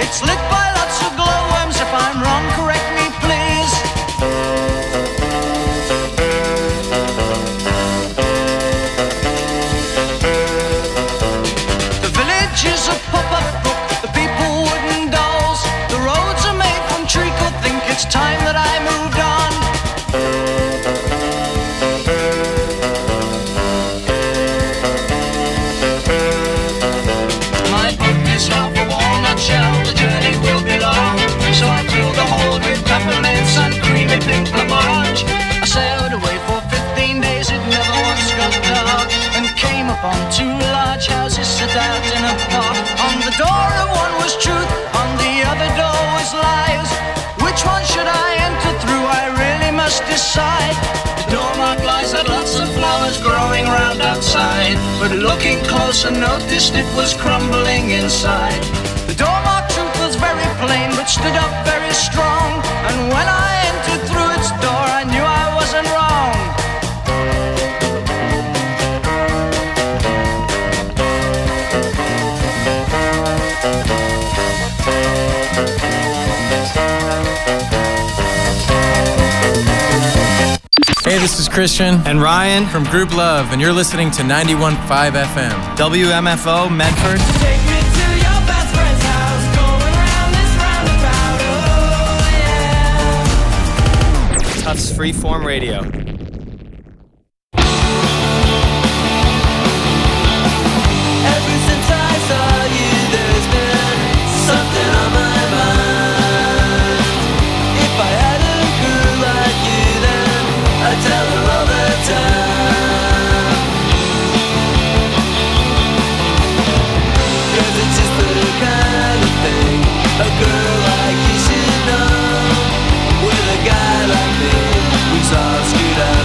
It's lit by lots of glowworms. If I'm wrong, correct me, please. The village is a pop-up book, the people wooden dolls. The roads are made from treacle, think it's time that I moved on. My book is half a walnut shell, the journey will be long. So I filled the hold with peppermints and creamy pink blancmange. I sailed away for 15 days, it never once got dark, and came upon two large houses set out in a park. On the door of one was truth, on the other door was lies. Which one should I enter through? I really must decide. The door marked lies had lots of flowers growing round outside, but looking closer noticed it was crumbling inside. The door marked truth was very plain, but stood up very strong, and when I entered through its door I knew I wasn't wrong. Hey, this is Christian and Ryan from Group Love, and you're listening to 91.5 FM. WMFO Medford. Take me to your best friend's house, going around this roundabout, oh yeah. Tufts Freeform Radio. Ever since I saw you, there's been something on my mind. If I had a girl like you, then I'd tell her all the time. 'Cause it's just the kind of thing a girl like you should know. With a guy like me, we saw screwed up.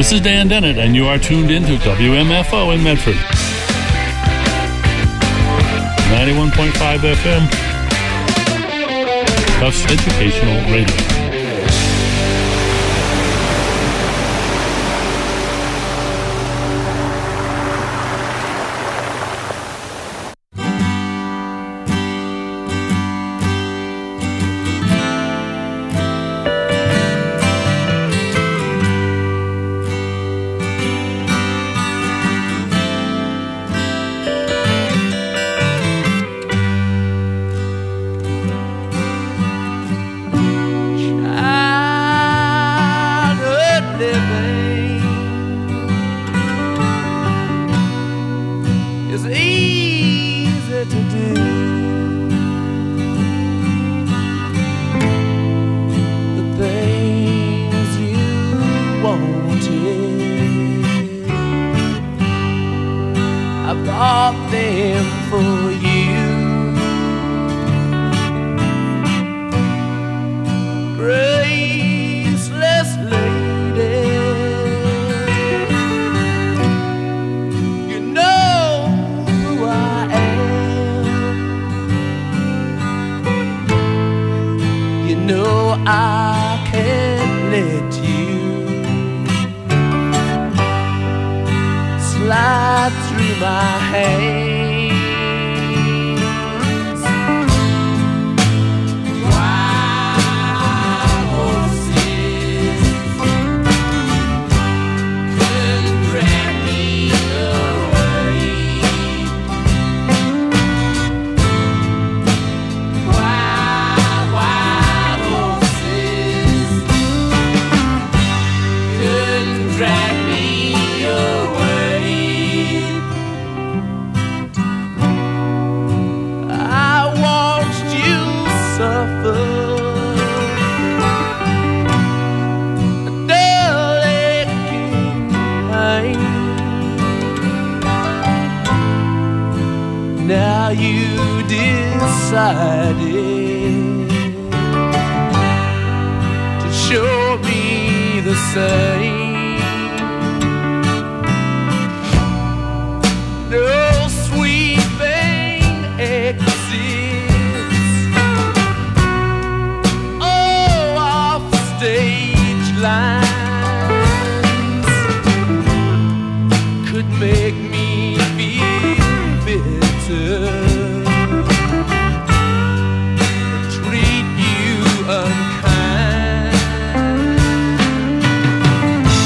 This is Dan Dennett, and you are tuned into WMFO in Medford. 91.5 FM. Tufts Educational Radio. Now you decided to show me the same. No sweeping exits, oh, off stage lines could make me feel bitter, treat you unkind.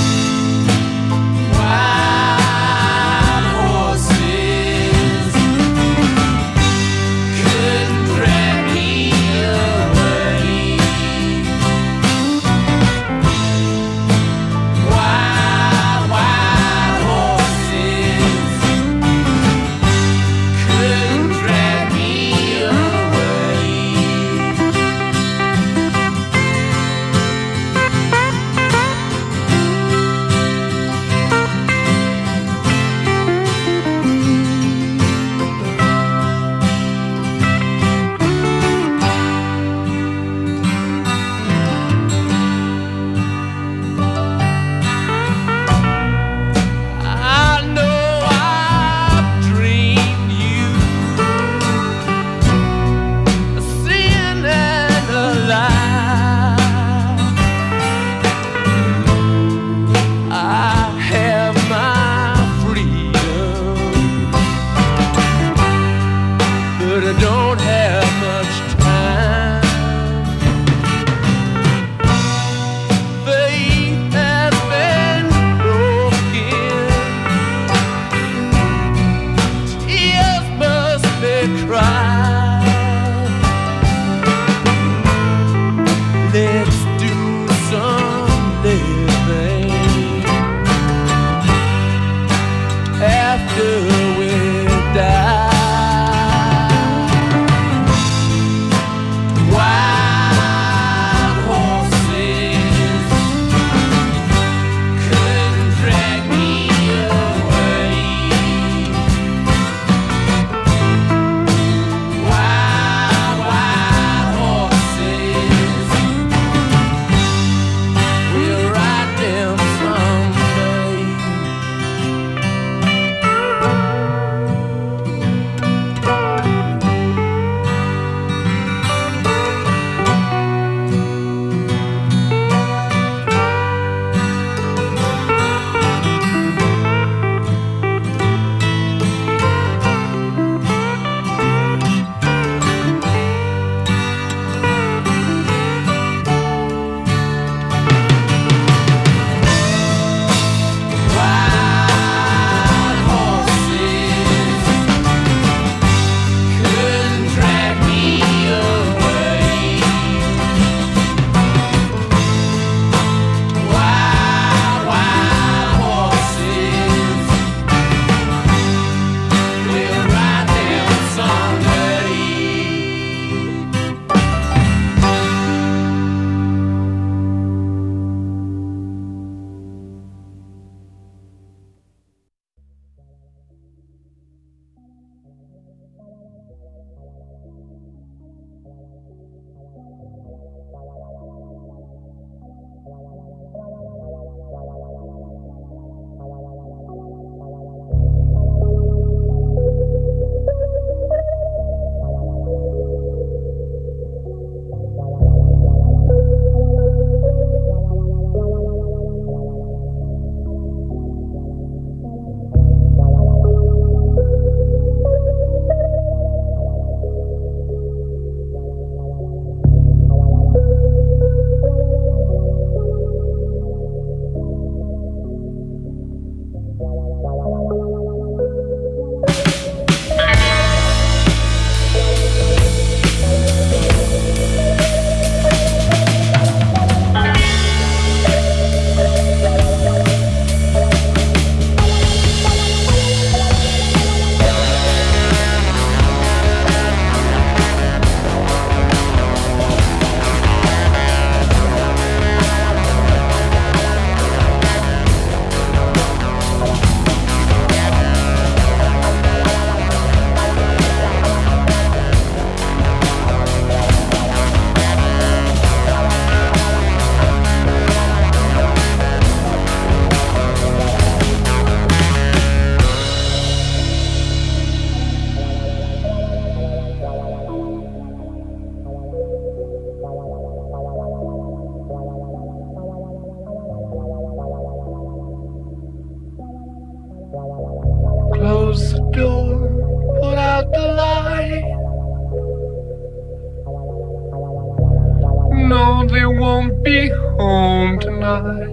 sky.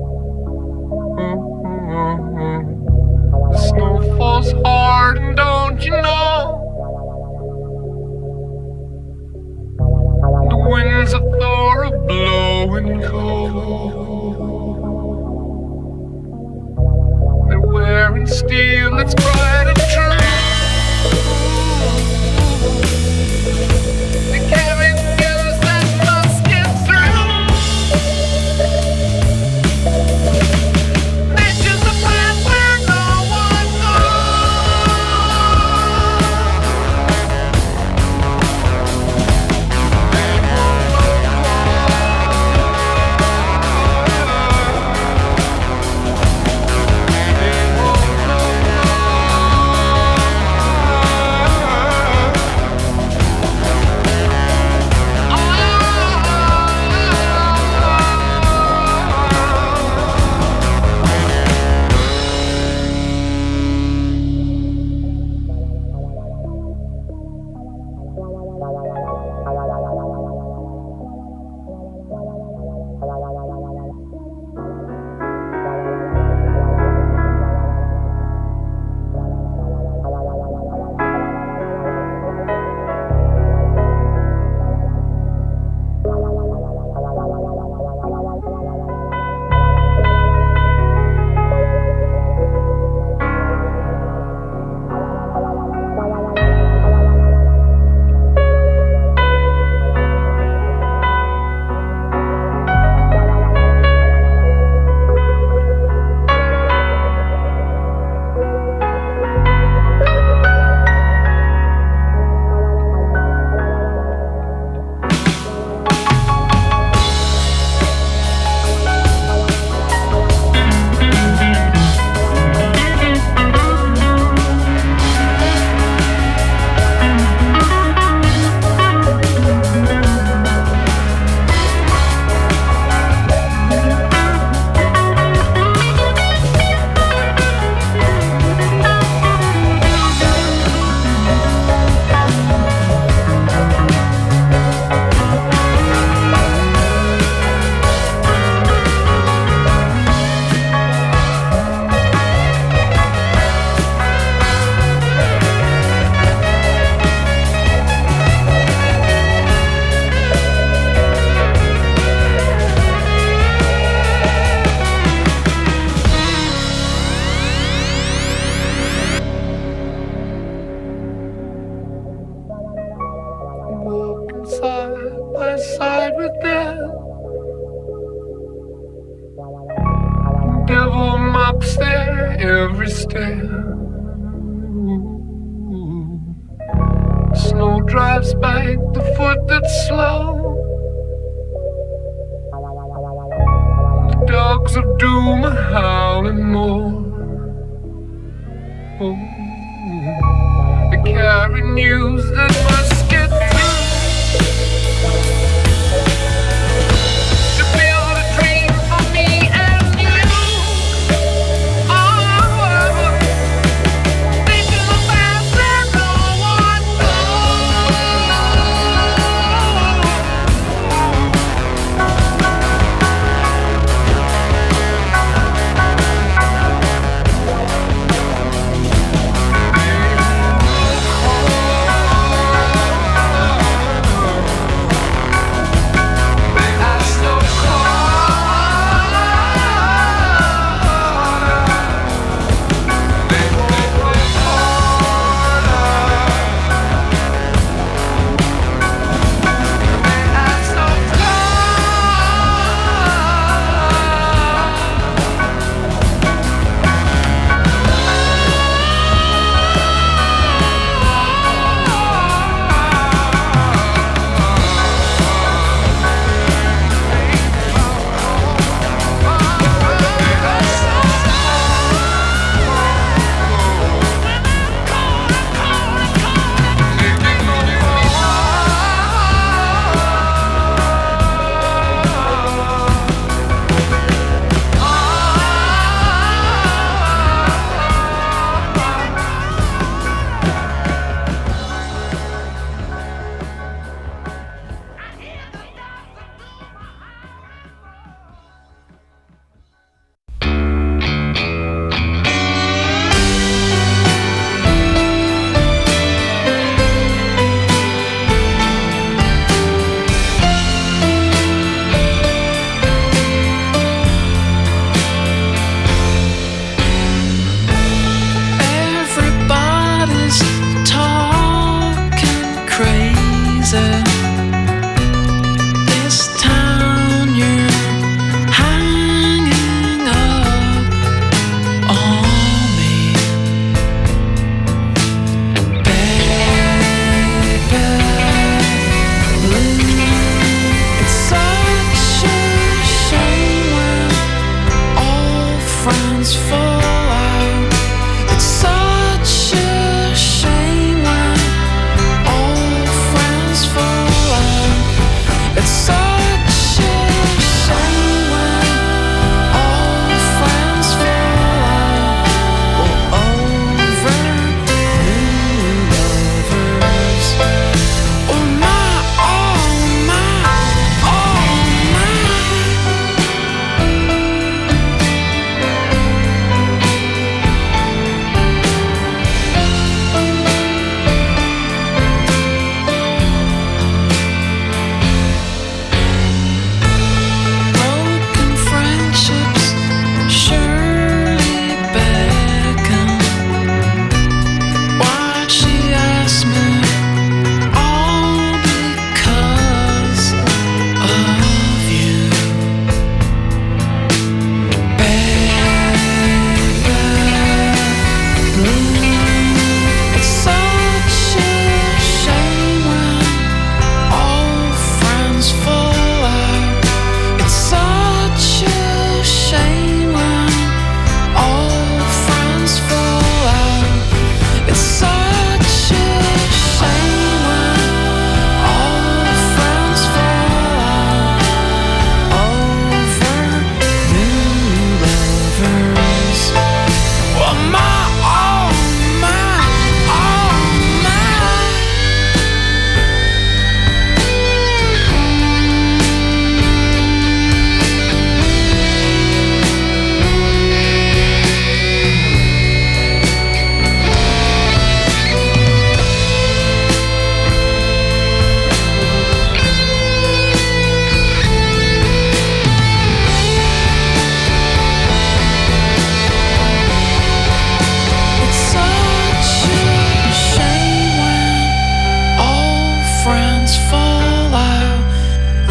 The snow falls hard, and don't you know? The winds of Thor are blowing cold. They're wearing steel that's bright and true. They carry news that must get through. Nature's a path where no one every step. Snow drives back the foot that's slow. The dogs of doom are howling more. Oh, they carry news that must get through.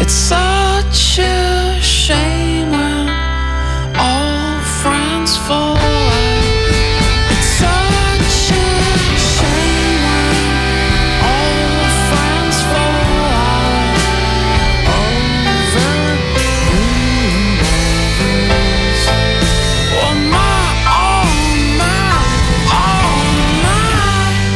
It's such a shame when all friends fall out. It's such a shame when all friends fall out over rumors. Oh my, oh my, oh my.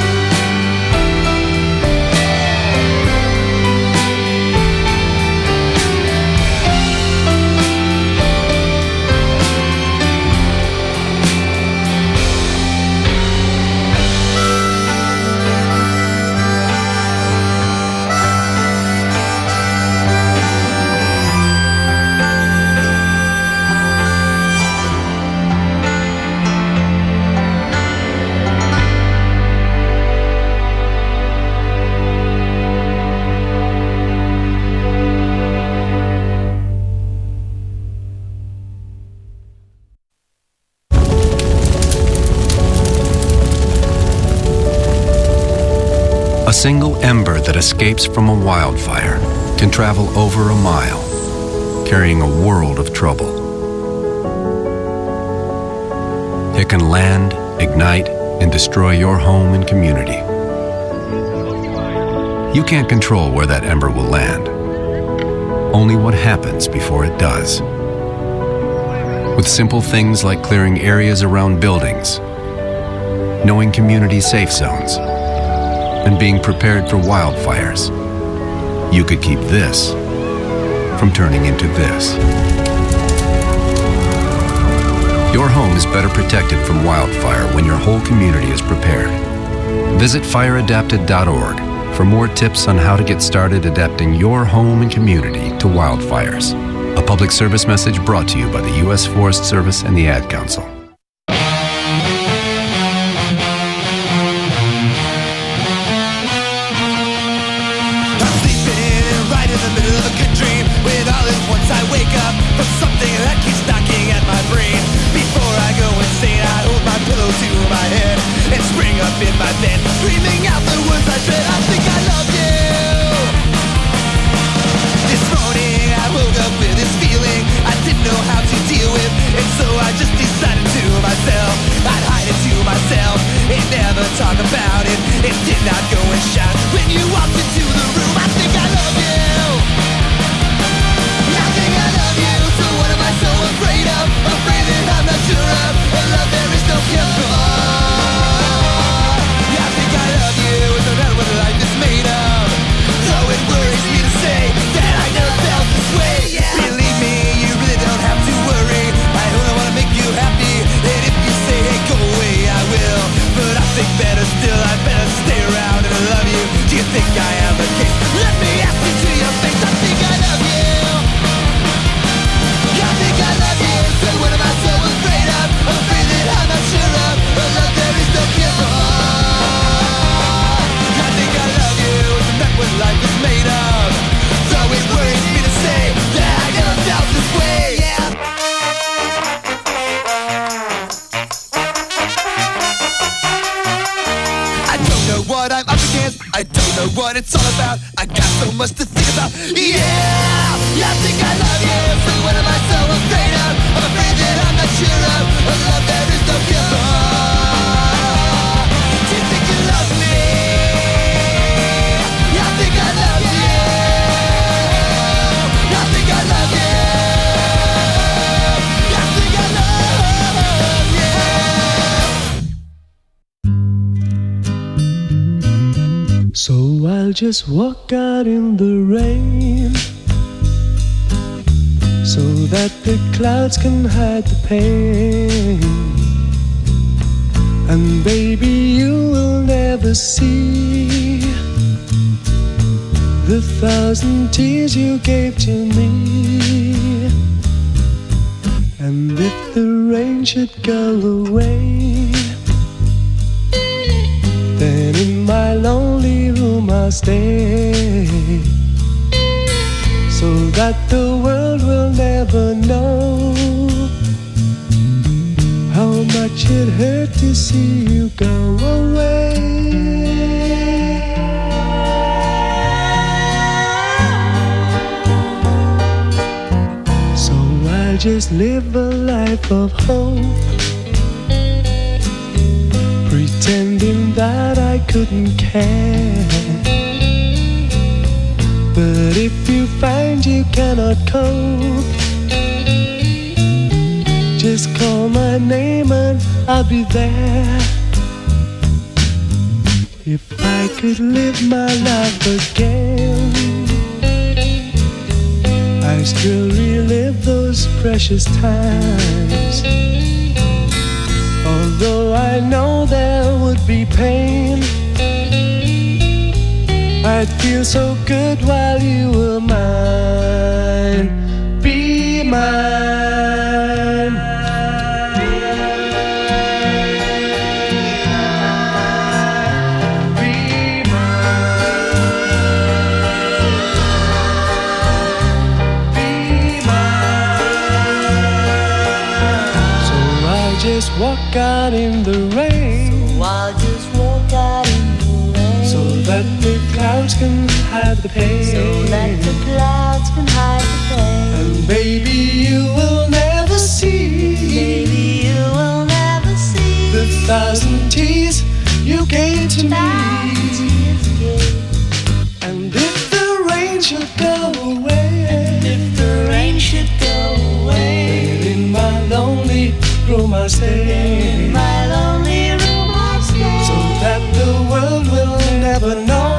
A single ember that escapes from a wildfire can travel over a mile, carrying a world of trouble. It can land, ignite, and destroy your home and community. You can't control where that ember will land, only what happens before it does. With simple things like clearing areas around buildings, knowing community safe zones, and being prepared for wildfires, you could keep this from turning into this. Your home is better protected from wildfire when your whole community is prepared. Visit fireadapted.org for more tips on how to get started adapting your home and community to wildfires. A public service message brought to you by the U.S. Forest Service and the Ad Council. Talk about it, it did not go and shout. When you walked into the room, I think I love you. I think I love you. So what am I so afraid of? Afraid that I'm not sure of a love there is no cure for. I think I love you. It doesn't matter what life is made of. So it worries me to say that I never felt this way. Believe me, you really don't have to worry. I only want to make you happy. And if you say, hey, go away, I will. But I think better still, I better stay around and love you. Do you think I am the case? Let me ask you to your face. I think I love you. I think I love you. So what am I so afraid of? Afraid that I'm not sure of a love there is no cure for. I think I love you. Isn't that what life is made of? So it worries me to say that I never felt this way. What I'm up against, I don't know what it's all about. I got so much to think about. Yeah, I think I love you. So what am I so afraid of? I'm afraid that I'm not sure of a love there is no cure for. Do you think you love me? I think I love you. I think I love you. I think I love you. So I'll just walk out in the rain, so that the clouds can hide the pain. And baby, you will never see the 1,000 tears you gave to me. And if the rain should go away, then in my lonely room I'll stay, so that the world will never know how much it hurt to see you go away. just live a life of hope, pretending that I couldn't care. But if you find you cannot cope, just call my name and I'll be there. If I could live my life again, I still relive those precious times. Although I know there would be pain, I'd feel so good while you were mine. Be mine. Just walk out in the rain. So I'll just walk out in the rain, so that the clouds can hide the pain. So that the clouds can hide the pain. And baby, you will never see, baby, you will never see the thousand tears you gave to me. And if the rain should go away, if the rain should go away, then in my lonely room I'll stay. In my lonely room I'll stay, so that the world will never know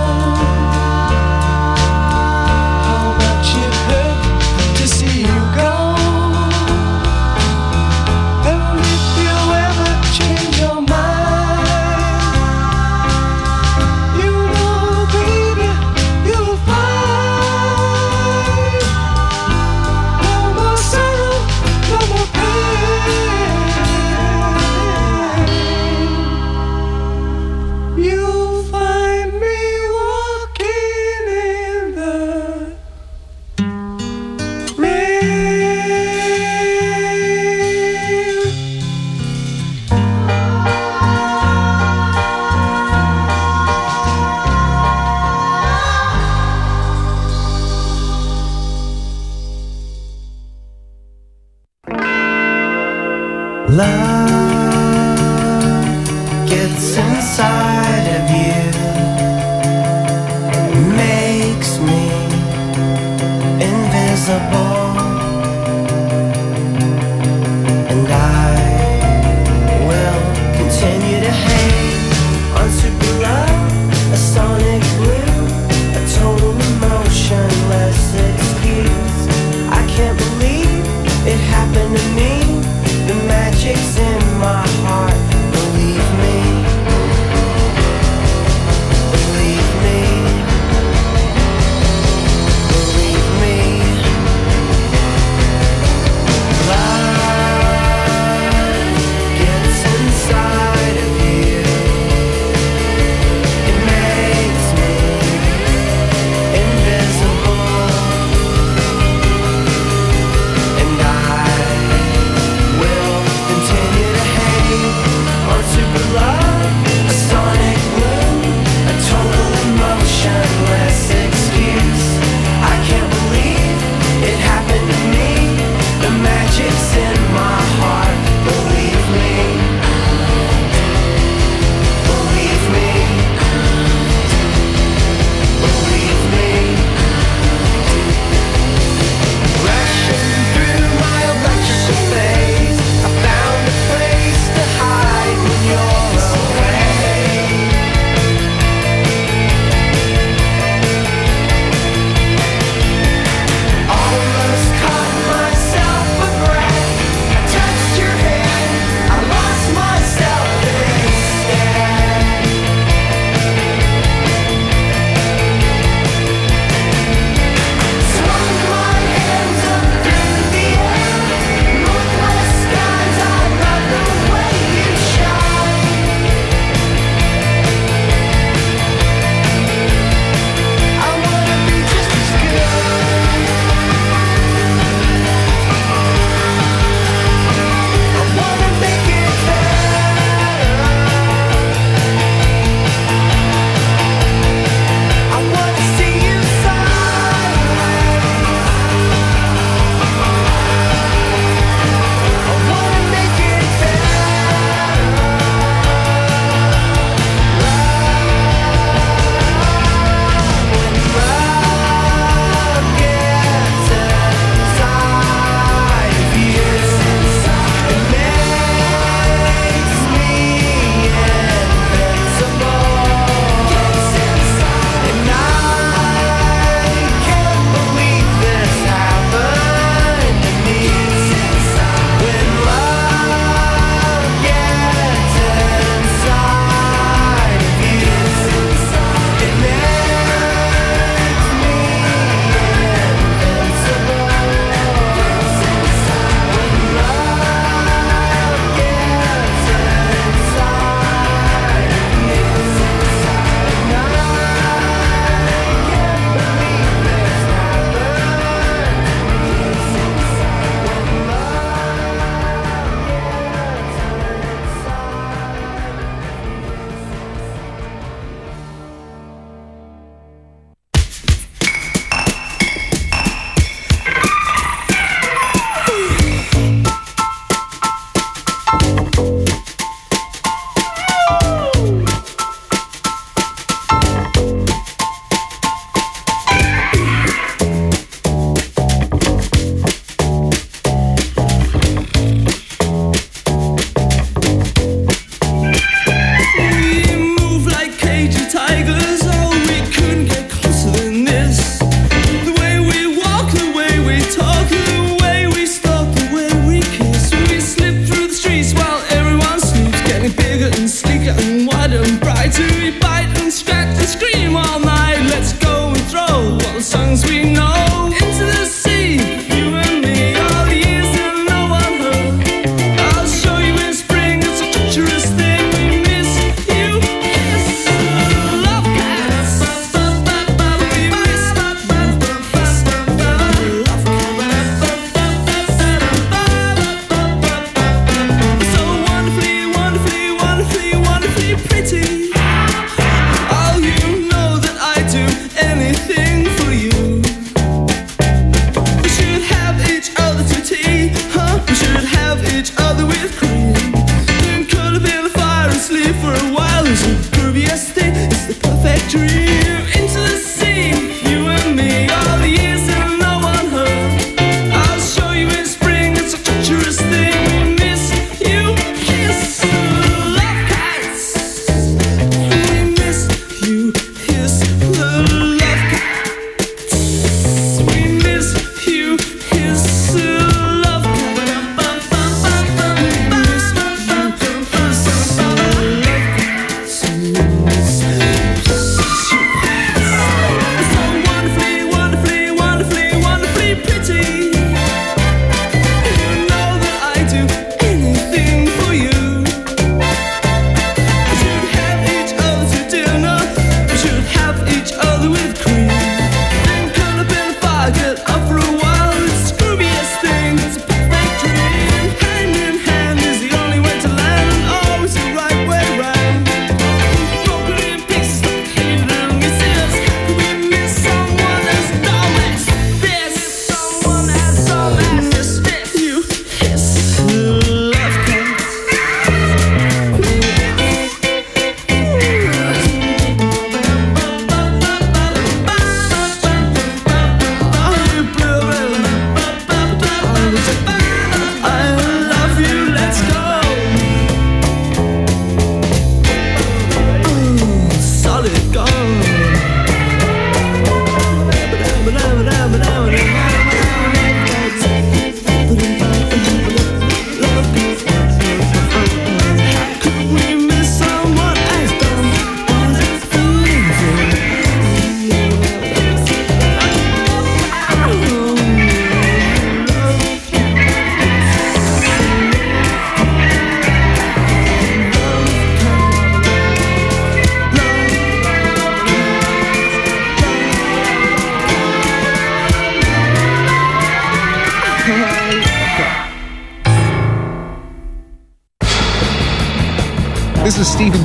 how much it hurt to see you go. And if you ever change your mind, you know, baby, you'll find no more sorrow, no more pain. You'll find me walking in the rain. love gets inside of you, makes me invisible, and I will continue to hang on super love, a sonic blue, a total emotionless excuse. I can't believe it happened to me. The magic's in my heart, believe me.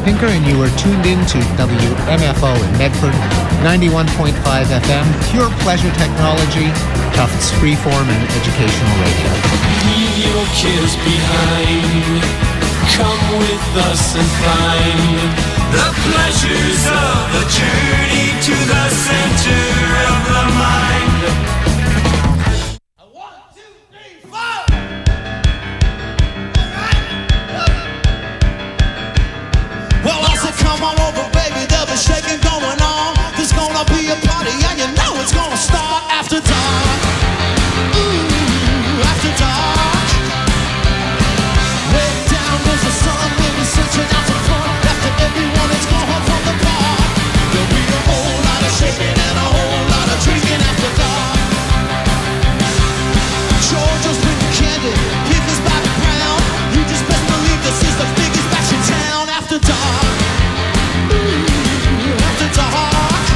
Pinker, and you are tuned in to WMFO in Medford, 91.5 FM, pure pleasure technology, Tufts freeform and educational radio. Leave your cares behind. Come with us and find the pleasures of the journey to the center of the mind. Well, I said, come on over, baby, there'll be shaking going on. There's gonna be a party, and you know it's gonna start after dark. Ooh, after dark. Way down goes the sun, baby, searching out the front. After everyone has gone home from the bar, there'll be a whole lot of shaking and a whole lot of drinking after dark. Georgia's bring the candy, give us by the pound. You just best believe this is the biggest bash in town after dark. Ooh, after dark.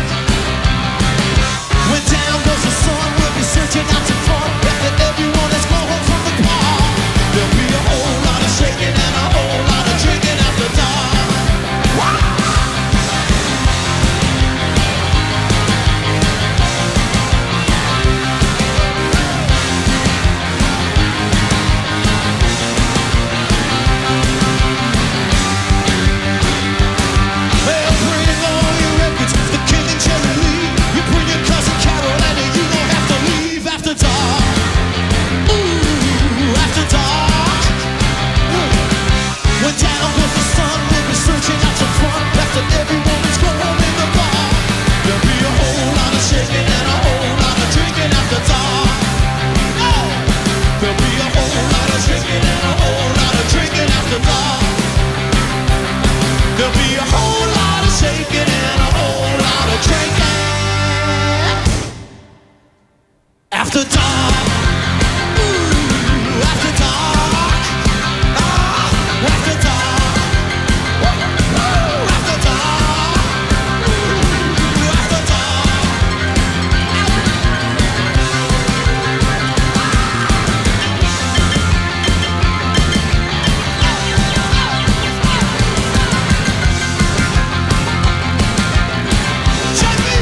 When down goes the sun, we'll be searching out the front. After everyone has gone home from the bar, there'll be a whole lot of shaking and a whole lot of drinking after dark. Wow. Well, bring all your records, the King and Jerry Lee. You bring your cousin Carol, and you don't have to leave after dark. Ooh, after dark. When down goes the sun, we'll be searching out the front. After everyone is gone home in the bar, there'll be a whole lot of shaking and a whole lot of drinking after dark. Oh, there'll be a whole lot of shaking and a whole lot of drinking after dark. There'll be a whole lot of shaking and a whole lot of drinking after dark. Ooh, after dark. Ah, after dark. Ooh, after dark. Ooh, after dark. Check me.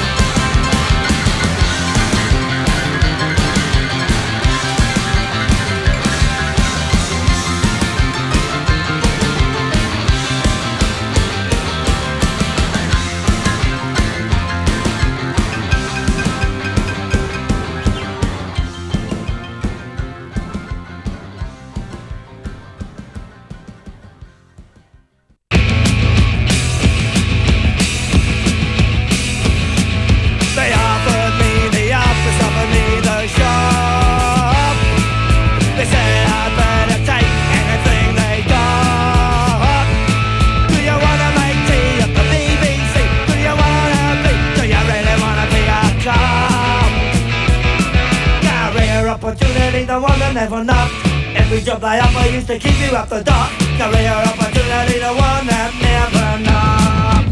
They offered me the office, offered me the shop. They said I'd better take anything they got. Do you wanna make tea at the BBC? Do you really wanna be a cop? Career opportunity, the one that never knocked. Every job they offer used to keep you up the dock. Career opportunity, the one that never knocked.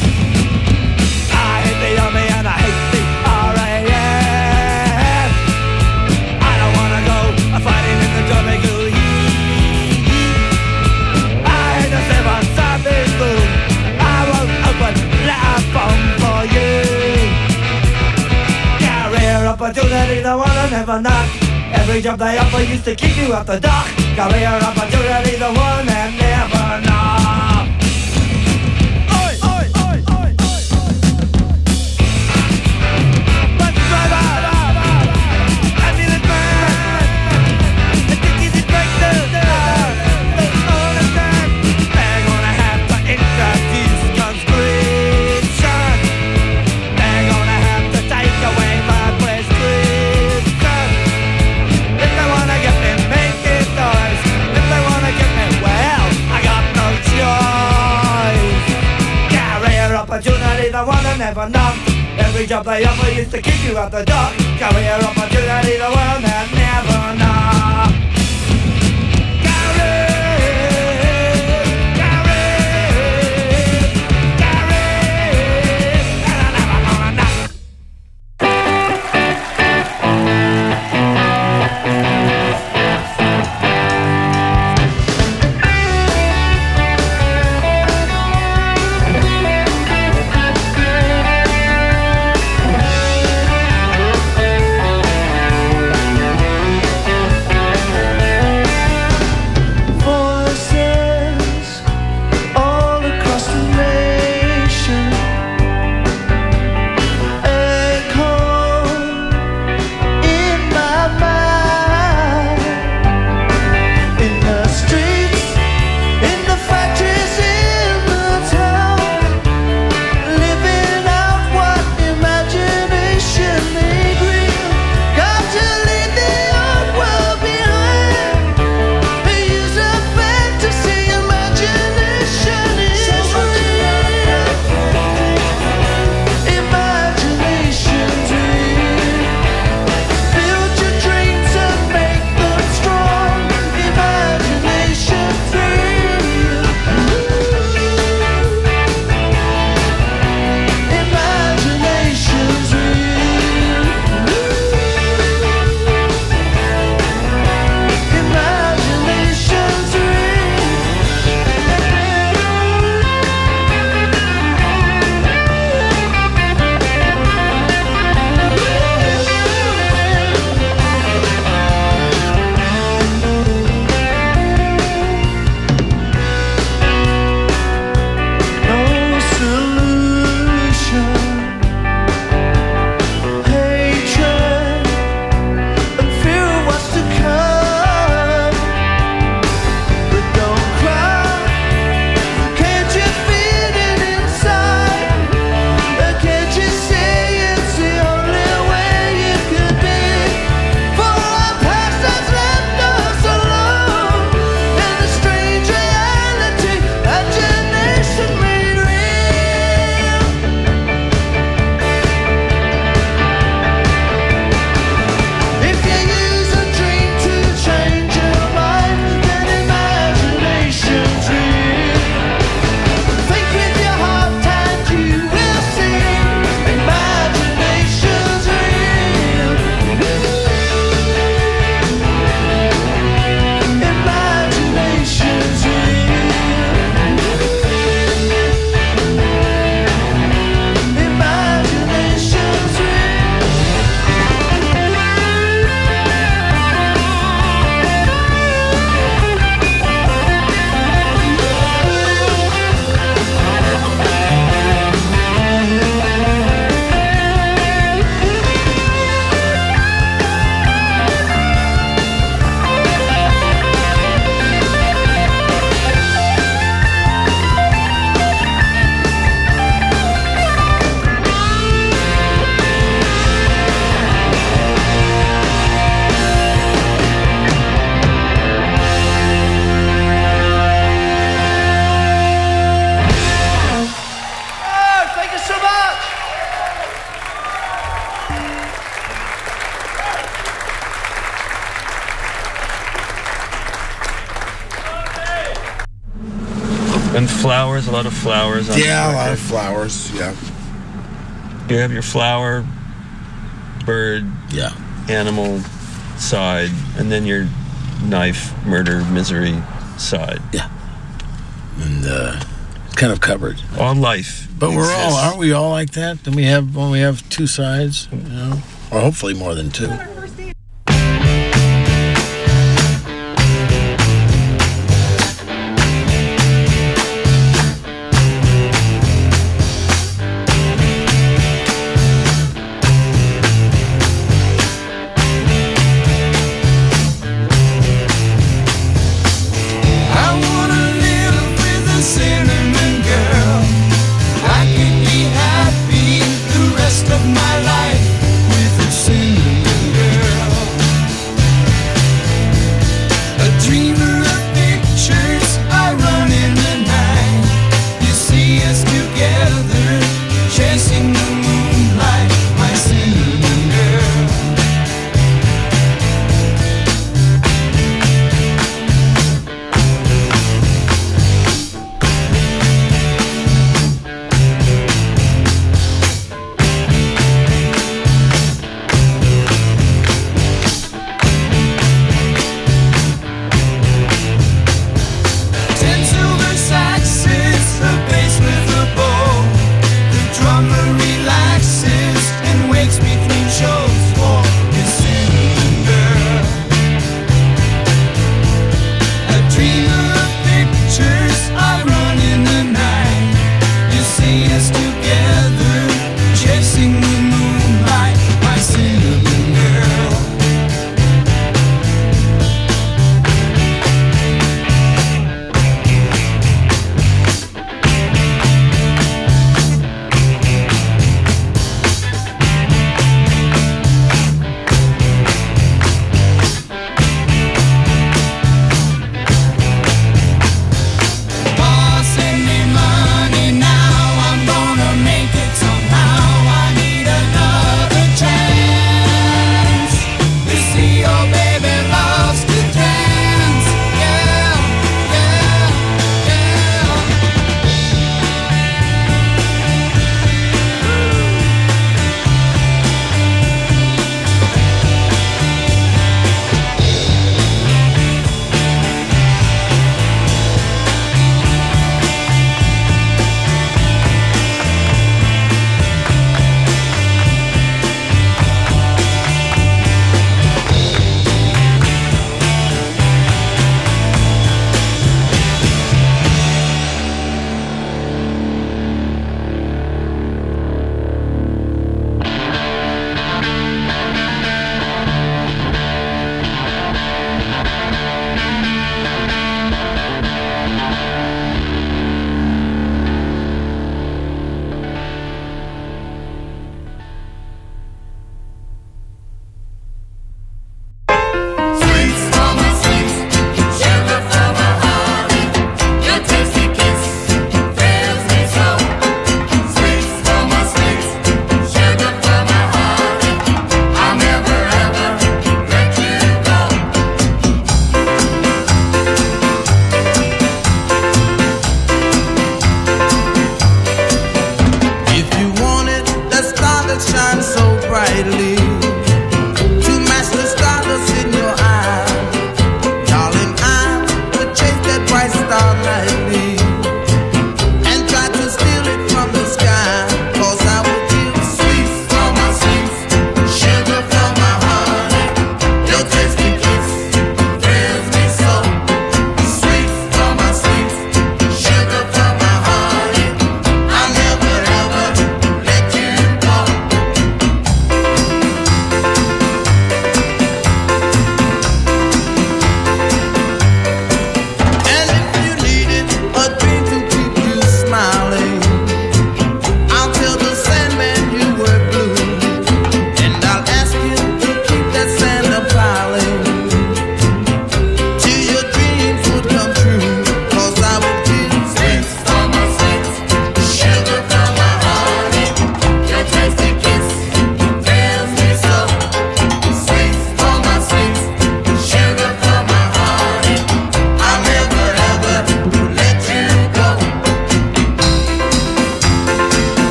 I hate the army and I hate the RAF. I don't wanna go fighting in the tropical heat. I hate to step outside this room. I won't open that phone for you. Career opportunity, the one that never knocked. Every job they offer used to keep you up the dock. Career opportunity, the one that never knocked. Oi, oi, oi, oi, oi. Bus driver, ambulance man, the tickets break down. Understand? They're gonna have to introduce conscription. They're gonna have to take away my prescription. If they wanna get me making noise, if they wanna get me, well, I got no choice. Career opportunity, the one that never knocked. Every job they offer used to keep you at the dock. Career opportunity, the one that never knocked. And flowers, a lot of flowers. On Yeah, a lot of flowers, yeah. You have your flower, bird, animal side, and then your knife, murder, misery side. Yeah. And kind of covered. All life. But aren't we all like that? Then we have two sides, you know? Or hopefully more than two. Summer